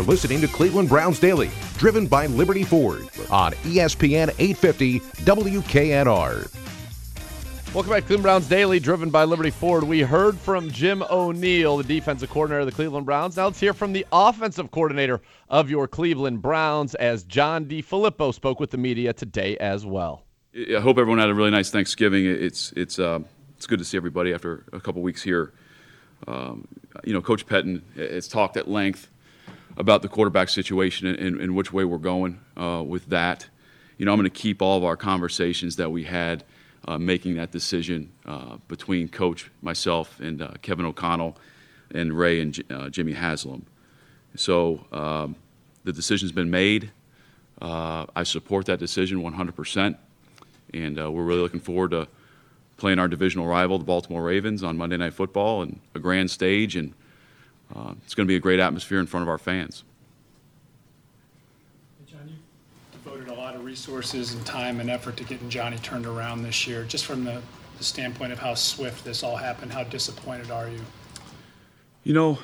listening to Cleveland Browns Daily, driven by Liberty Ford on ESPN 850 WKNR. Welcome back to Cleveland Browns Daily, driven by Liberty Ford. We heard from Jim O'Neill, the defensive coordinator of the Cleveland Browns. Now let's hear from the offensive coordinator of your Cleveland Browns, as John DeFilippo spoke with the media today as well. I hope everyone had a really nice Thanksgiving. It's good to see everybody after a couple weeks here. Coach Pettine has talked at length about the quarterback situation and which way we're going with that. I'm going to keep all of our conversations that we had making that decision between Coach, myself, and Kevin O'Connell, and Ray and Jimmy Haslam. So the decision's been made. I support that decision 100%, and we're really looking forward to playing our divisional rival, the Baltimore Ravens, on Monday Night Football and a grand stage, and it's going to be a great atmosphere in front of our fans. John, you devoted a lot of resources and time and effort to getting Johnny turned around this year. Just from the standpoint of how swift this all happened, how disappointed are you?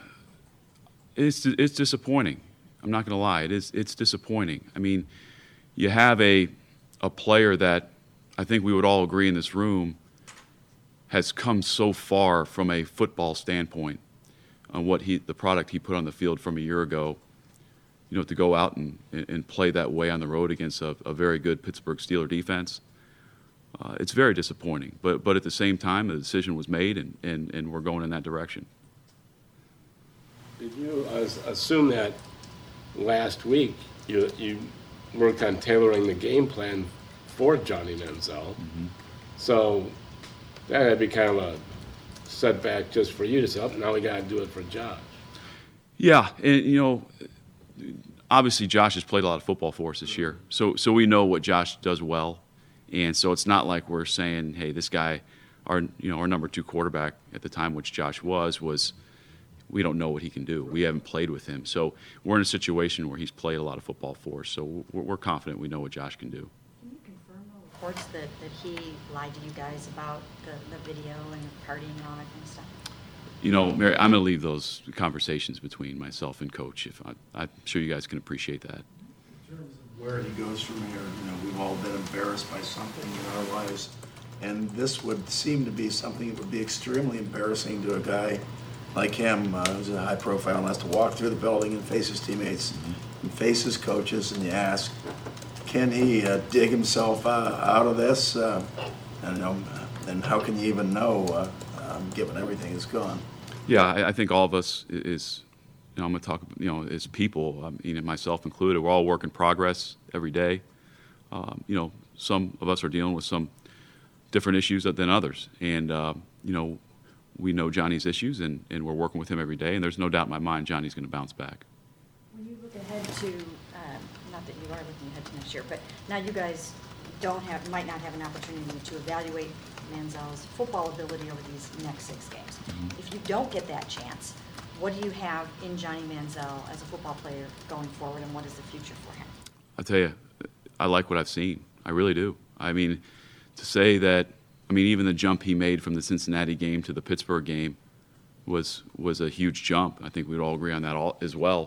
It's disappointing. I'm not going to lie. It's disappointing. I mean, you have a player that I think we would all agree in this room has come so far from a football standpoint on the product he put on the field from a year ago, to go out and play that way on the road against a very good Pittsburgh Steelers defense. It's very disappointing. But at the same time, the decision was made, and we're going in that direction. Did you assume that last week you worked on tailoring the game plan for Johnny Manziel? Mm-hmm. So that would be kind of a setback just for you to say, now we got to do it for Josh. Yeah, and obviously Josh has played a lot of football for us this year, so we know what Josh does well, and so it's not like we're saying, hey, this guy, our number 2 quarterback at the time, which Josh was we don't know what he can do. We haven't played with him, so we're in a situation where he's played a lot of football for us, so we're confident we know what Josh can do. Can you confirm the reports that he lied to you guys about the video and the partying and all that kind of stuff? Mary, I'm going to leave those conversations between myself and Coach. I'm sure you guys can appreciate that. In terms of where he goes from here, we've all been embarrassed by something in our lives, and this would seem to be something that would be extremely embarrassing to a guy like him, who's a high profile and has to walk through the building and face his teammates and face his coaches, and you ask, can he dig himself out of this? And how can you even know, given everything that's gone? Yeah, I think all of us I'm going to talk, as people, myself included, we're all work in progress every day. Some of us are dealing with some different issues than others, and we know Johnny's issues, and we're working with him every day, and there's no doubt in my mind Johnny's going to bounce back. When you look ahead to, not that you are looking ahead to next year, but now you guys might not have an opportunity to evaluate Manziel's football ability over these next 6 games. Mm-hmm. If you don't get that chance, what do you have in Johnny Manziel as a football player going forward, and what is the future for him? I'll tell you, I like what I've seen. I really do. I mean, to say that, even the jump he made from the Cincinnati game to the Pittsburgh game was a huge jump. I think we'd all agree on that as well.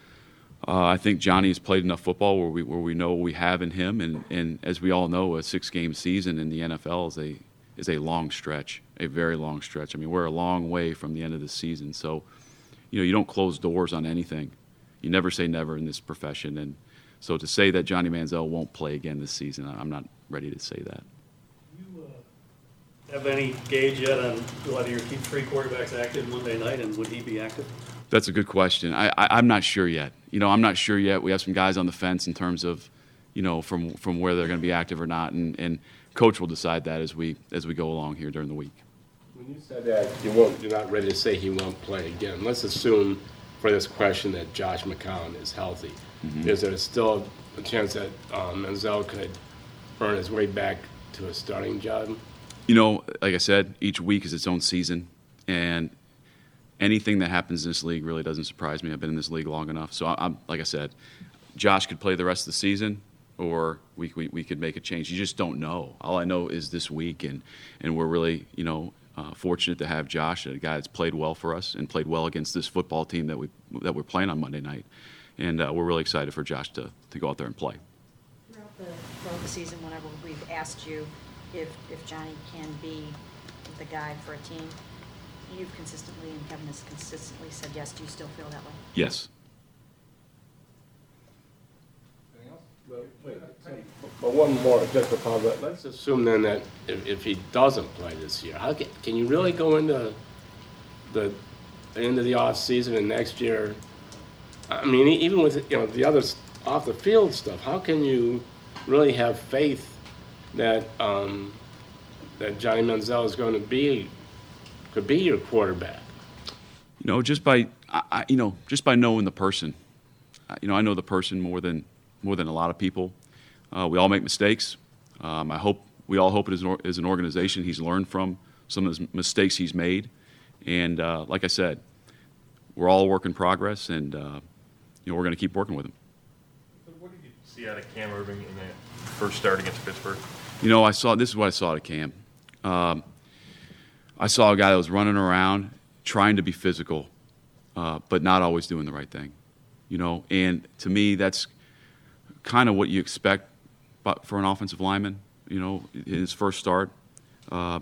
I think Johnny has played enough football where we know what we have in him, and as we all know, a 6-game season in the NFL is a long stretch, a very long stretch. We're a long way from the end of the season, so you don't close doors on anything. You never say never in this profession, and so to say that Johnny Manziel won't play again this season, I'm not ready to say that. Have any gauge yet on whether you keep 3 quarterbacks active Monday night, and would he be active? That's a good question. I'm not sure yet. I'm not sure yet. We have some guys on the fence in terms of, from where they're going to be active or not, and Coach will decide that as we go along here during the week. When you said that you're not ready to say he won't play again, let's assume for this question that Josh McCown is healthy. Mm-hmm. Is there still a chance that Manziel could earn his way back to a starting job? Like I said, each week is its own season, and anything that happens in this league really doesn't surprise me. I've been in this league long enough. So I'm like I said, Josh could play the rest of the season, or we could make a change. You just don't know. All I know is this week, and we're really, fortunate to have Josh, a guy that's played well for us and played well against this football team that we're playing on Monday night. And we're really excited for Josh to go out there and play. Throughout the season, whenever we've asked you if Johnny can be the guy for a team, you've consistently, and Kevin has consistently said yes. Do you still feel that way? Yes. But one more, just to follow up. Let's assume then that if he doesn't play this year, how can you really go into the end of the off season and next year? I mean, even with the other off the field stuff, how can you really have faith that that Johnny Manziel is going to could be your quarterback? Just by just by knowing the person. I know the person more than a lot of people. We all make mistakes. We all hope as an organization he's learned from some of the mistakes he's made. And like I said, we're all a work in progress, and we're going to keep working with him. What did you see out of Cam Irving in that first start against Pittsburgh? This is what I saw out of Cam. I saw a guy that was running around trying to be physical, but not always doing the right thing. And to me, that's kind of what you expect for an offensive lineman, in his first start. I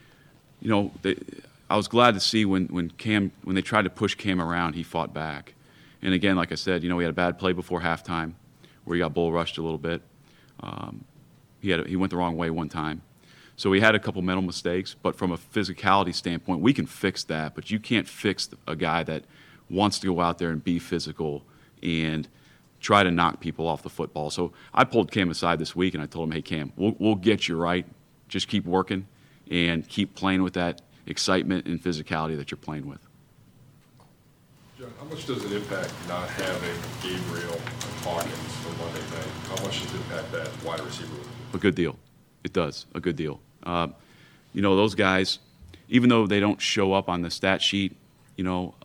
was glad to see when they tried to push Cam around, he fought back. And again, like I said, he had a bad play before halftime where he got bull rushed a little bit. He went the wrong way one time. So he had a couple mental mistakes, but from a physicality standpoint, we can fix that. But you can't fix a guy that wants to go out there and be physical and try to knock people off the football. So I pulled Cam aside this week and I told him, hey, Cam, we'll get you right. Just keep working and keep playing with that excitement and physicality that you're playing with. John, how much does it impact not having Gabriel and Hawkins for Monday night? How much does it impact that wide receiver? A good deal. It does, a good deal. Those guys, even though they don't show up on the stat sheet, when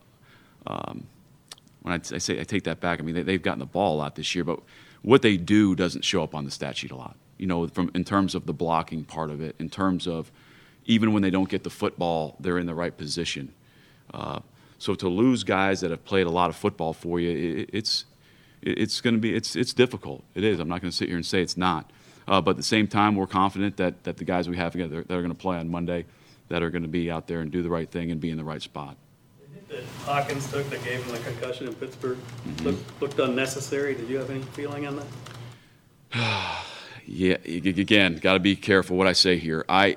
I take that back, I mean, they've gotten the ball a lot this year, but what they do doesn't show up on the stat sheet a lot, in terms of the blocking part of it, in terms of even when they don't get the football, they're in the right position. So to lose guys that have played a lot of football for you, it's difficult. It is. I'm not going to sit here and say it's not. But at the same time, we're confident that the guys we have together that are going to play on Monday, that are going to be out there and do the right thing and be in the right spot. That Hawkins took that gave him the concussion in Pittsburgh looked unnecessary. Did you have any feeling on that? Yeah, again, got to be careful what I say here. I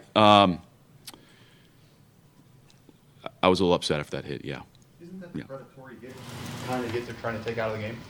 was a little upset if that hit. Yeah. Isn't that the predatory kind of get they're trying to take out of the game?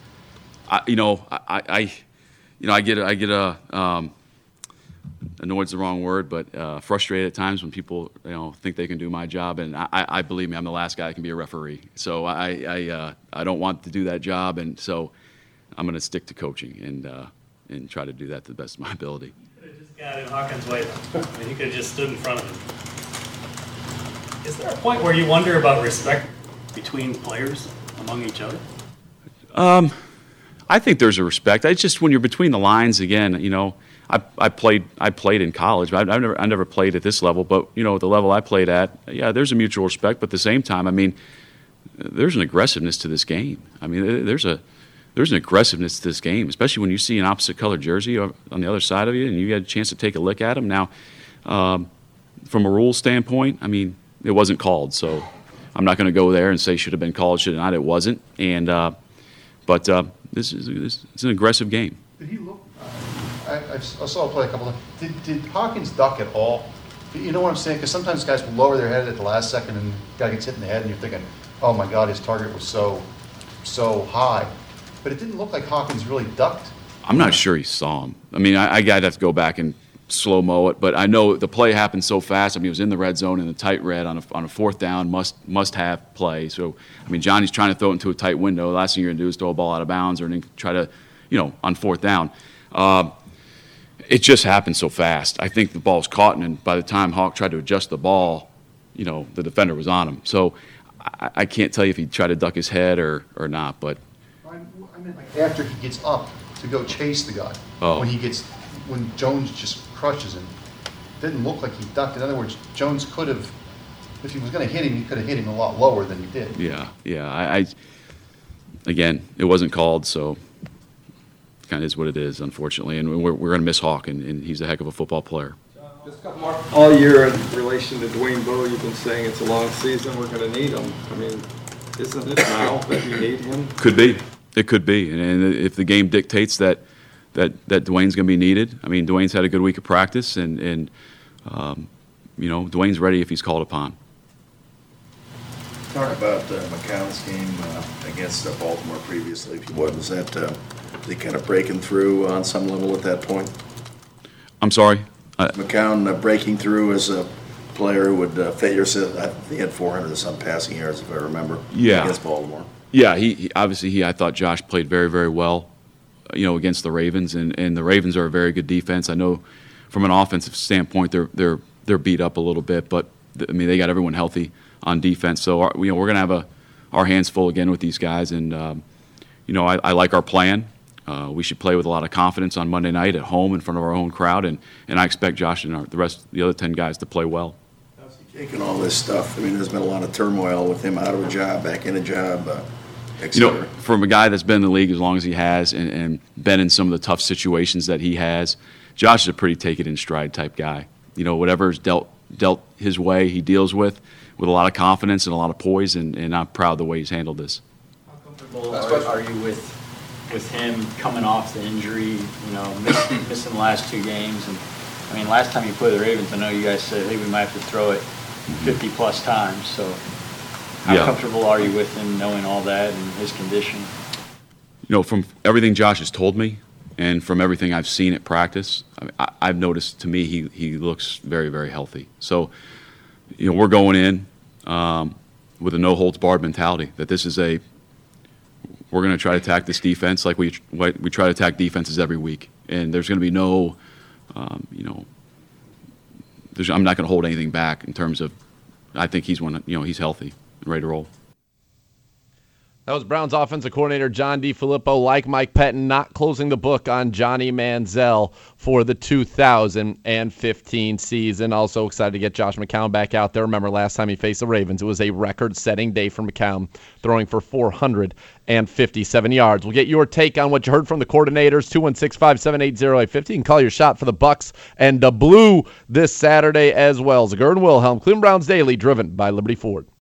I get annoyed's the wrong word, but frustrated at times when people think they can do my job, and I believe me, I'm the last guy that can be a referee. So I don't want to do that job, and so I'm going to stick to coaching and try to do that to the best of my ability. You could have just got in Hawkins' way. I mean, you could have just stood in front of him. Is there a point where you wonder about respect between players among each other? I think there's a respect. It's just when you're between the lines again. I played in college. I never played at this level, but the level I played at, yeah, there's a mutual respect. But at the same time, I mean, there's an aggressiveness to this game. I mean, there's an aggressiveness to this game, especially when you see an opposite color jersey on the other side of you, and you get a chance to take a look at them. Now, from a rules standpoint, I mean, it wasn't called, so I'm not going to go there and say should have been called, should have not. It wasn't, and but this is an aggressive game. Did he look? I saw a play a couple of times. Did Hawkins duck at all? You know what I'm saying? Because sometimes guys will lower their head at the last second and the guy gets hit in the head and you're thinking, oh my God, his target was so high. But it didn't look like Hawkins really ducked. I'm not sure he saw him. I mean, I'd have to go back and slow-mo it, but I know the play happened so fast. I mean, it was in the red zone in the tight red on a fourth down, must-have play. So, I mean, Johnny's trying to throw it into a tight window. The last thing you're going to do is throw a ball out of bounds or then try to, on fourth down. It just happened so fast. I think the ball was caught, and by the time Hawk tried to adjust the ball, the defender was on him. So I can't tell you if he tried to duck his head or not, but. I mean, like after he gets up to go chase the guy, when Jones just crushes him, didn't look like he ducked. In other words, Jones could have if he was going to hit him, he could have hit him a lot lower than he did. Yeah. I again, it wasn't called, so kind of is what it is, unfortunately. And we're going to miss Hawk, and he's a heck of a football player. Just a couple more. All year in relation to Dwayne Bowe, you've been saying it's a long season. We're going to need him. I mean, isn't it now that you need him? Could be. It could be. And if the game dictates that Dwayne's going to be needed, I mean, Dwayne's had a good week of practice, and you know, Dwayne's ready if he's called upon. Talk about McCown's game against Baltimore previously. What was that? They kind of breaking through on some level at that point? I'm sorry? McCown breaking through as a player who would fit your system. I think he had 400 and some passing yards, if I remember, against Baltimore. Yeah, he obviously, I thought Josh played very, very well, you know, against the Ravens, and the Ravens are a very good defense. I know from an offensive standpoint, they're beat up a little bit, but I mean, they got everyone healthy on defense. So we're going to have our hands full again with these guys, and you know, I like our plan. We should play with a lot of confidence on Monday night at home in front of our own crowd, and I expect Josh and the other 10 guys to play well. How's he taking all this stuff? I mean, there's been a lot of turmoil with him out of a job, back in a job, et cetera. You know, from a guy that's been in the league as long as he has and been in some of the tough situations that he has, Josh is a pretty take it in stride type guy. You know, whatever's dealt his way, he deals with a lot of confidence and a lot of poise, and I'm proud of the way he's handled this. How comfortable are you with him coming off the injury, you know, missing the last 2 games? And I mean, last time you played the Ravens, I know you guys said, hey, we might have to throw it 50-plus times. So how comfortable are you with him knowing all that and his condition? You know, from everything Josh has told me and from everything I've seen at practice, I've noticed, to me, he looks very, very healthy. So, you know, we're going in with a no-holds-barred mentality, that this is we're going to try to attack this defense like we try to attack defenses every week. And there's going to be no, you know, I'm not going to hold anything back in terms of, I think he's healthy and ready to roll. That was Browns offensive coordinator John DeFilippo, like Mike Pettine, not closing the book on Johnny Manziel for the 2015 season. Also excited to get Josh McCown back out there. Remember, last time he faced the Ravens, it was a record-setting day for McCown, throwing for 457 yards. We'll get your take on what you heard from the coordinators, 216-578-0850. You can call your shot for the Bucks and the Blue this Saturday as well. Zagir and Wilhelm, Cleveland Browns Daily, driven by Liberty Ford.